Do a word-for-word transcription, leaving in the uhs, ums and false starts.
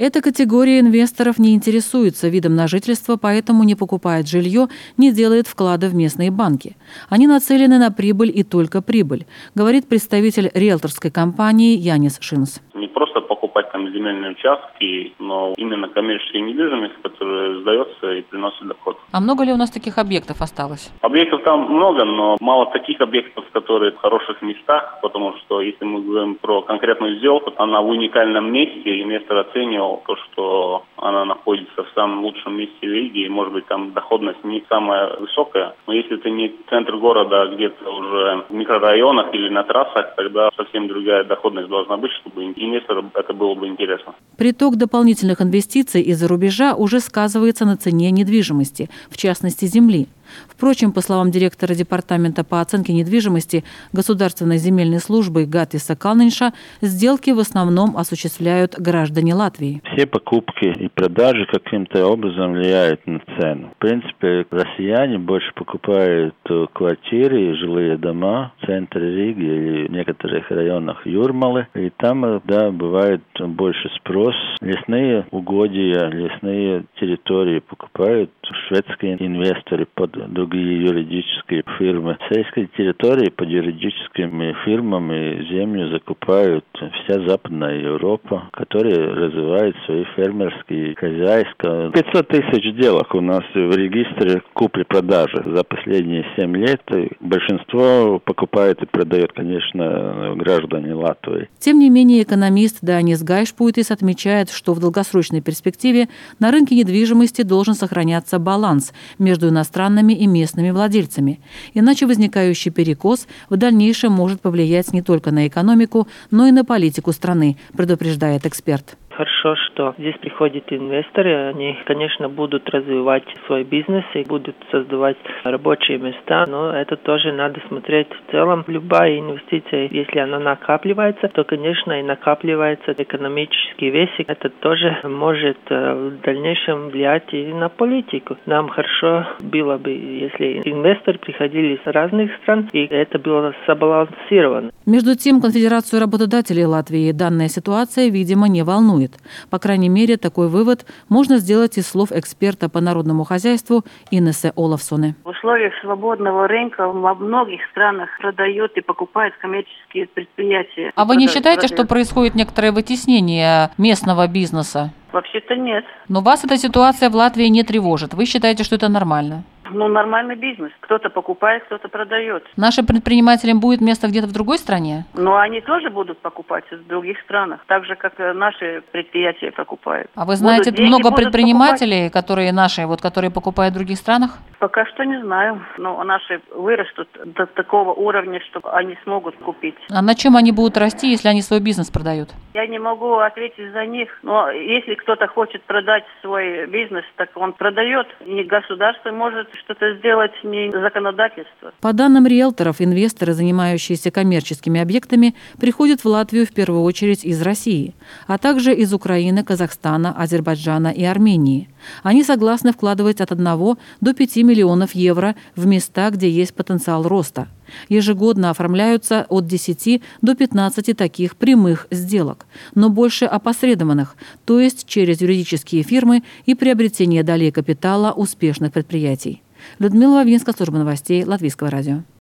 Эта категория инвесторов не интересуется видом на жительство, поэтому не покупает жилье, не делает вклады в местные банки. Они нацелены на прибыль и только прибыль, говорит представитель риэлторской компании Янис Шинс. Не просто покупать там земельные участки, но именно коммерческая недвижимость, которая сдается и приносит доход. А много ли у нас таких объектов осталось? Объектов там много, но мало таких объектов, которые в хороших местах, потому что если мы говорим про конкретную сделку, она в уникальном месте, и инвестор оценивал то, что она находится в самом лучшем месте Риги, и может быть там доходность не самая высокая, но если это не центр города, а где-то уже в микрорайонах или на трассах, тогда совсем другая доходность должна быть, чтобы инвестору это было бы интересно. Приток дополнительных инвестиций из-за рубежа уже сказывается на цене недвижимости, в частности земли. Впрочем, по словам директора департамента по оценке недвижимости Государственной земельной службы Гатиса Калнинша, сделки в основном осуществляют граждане Латвии. Все покупки и продажи каким-то образом влияют на цену. В принципе, россияне больше покупают квартиры и жилые дома в центре Риги или в некоторых районах Юрмалы. И там, да, бывает больше спрос. Лесные угодья, лесные территории покупают шведские инвесторы под другие юридические фирмы. Сельские территории под юридическими фирмами землю закупают вся Западная Европа, которая развивает свои фермерские хозяйства. пятьсот тысяч сделок у нас в регистре купли-продажи за последние семь лет. Большинство покупает и продает, конечно, граждане Латвии. Тем не менее, экономист Данис Гайшпуйтис отмечает, что в долгосрочной перспективе на рынке недвижимости должен сохраняться баланс между иностранными и местными владельцами. Иначе возникающий перекос в дальнейшем может повлиять не только на экономику, но и на политику страны, предупреждает эксперт. Хорошо, что здесь приходят инвесторы, они, конечно, будут развивать свой бизнес и будут создавать рабочие места, но это тоже надо смотреть в целом. Любая инвестиция, если она накапливается, то, конечно, и накапливается экономический весик. Это тоже может в дальнейшем влиять и на политику. Нам хорошо было бы, если инвесторы приходили с разных стран, и это было сбалансировано. Между тем, Конфедерацию работодателей Латвии данная ситуация, видимо, не волнует. По крайней мере, такой вывод можно сделать из слов эксперта по народному хозяйству Инессы Олафсоны. В условиях свободного рынка во многих странах продают и покупают коммерческие предприятия. А вы не считаете, что происходит некоторое вытеснение местного бизнеса? Вообще-то нет. Но вас эта ситуация в Латвии не тревожит. Вы считаете, что это нормально? Ну, нормальный бизнес. Кто-то покупает, кто-то продает. Нашим предпринимателям будет место где-то в другой стране? Но они тоже будут покупать в других странах, так же, как наши предприятия покупают. А вы знаете будут, много предпринимателей, покупать. которые наши, вот, которые покупают в других странах? Пока что не знаю. Но наши вырастут до такого уровня, что они смогут купить. А на чем они будут расти, если они свой бизнес продают? Я не могу ответить за них, но если кто-то хочет продать свой бизнес, так он продает. Не государство может что-то сделать, не законодательство. По данным риэлторов, инвесторы, занимающиеся коммерческими объектами, приходят в Латвию в первую очередь из России, а также из Украины, Казахстана, Азербайджана и Армении. Они согласны вкладывать от одного до пяти миллионов евро в места, где есть потенциал роста. Ежегодно оформляются от десяти до пятнадцати таких прямых сделок, но больше опосредованных, то есть через юридические фирмы и приобретение долей капитала успешных предприятий. Людмила Вавинска, служба новостей Латвийского радио.